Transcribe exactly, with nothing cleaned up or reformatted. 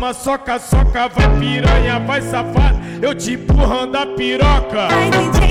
toma, soca, soca, vai piranha, vai safado, eu te empurrando a piroca. Ai, D J